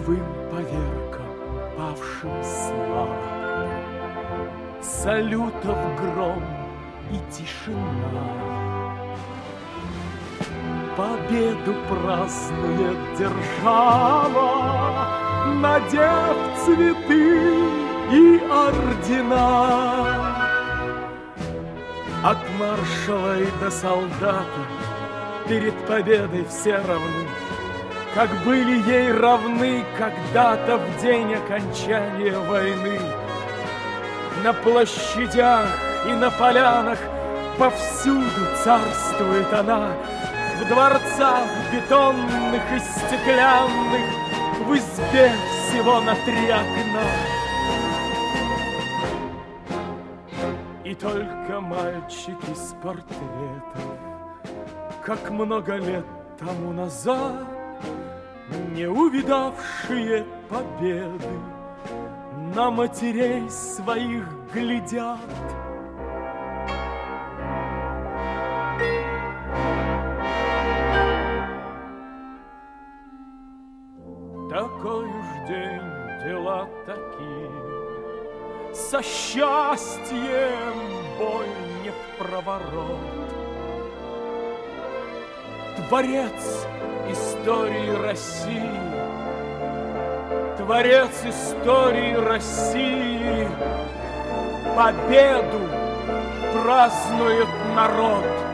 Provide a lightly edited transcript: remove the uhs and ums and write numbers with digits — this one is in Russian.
боевым поверкам павшим слава. Салютов гром и тишина. Победу празднует держава, надев цветы и ордена. От маршала и до солдата перед победой все равны, как были ей равны когда-то в день окончания войны. На площадях и на полянах повсюду царствует она, в дворцах бетонных и стеклянных, в избе всего на 3 окна. И только мальчики с портретов, как много лет тому назад, не увидавшие победы, на матерей своих глядят. Такой уж день, дела такие, со счастьем бой не впроворот. Творец истории России, творец истории России, победу празднует народ.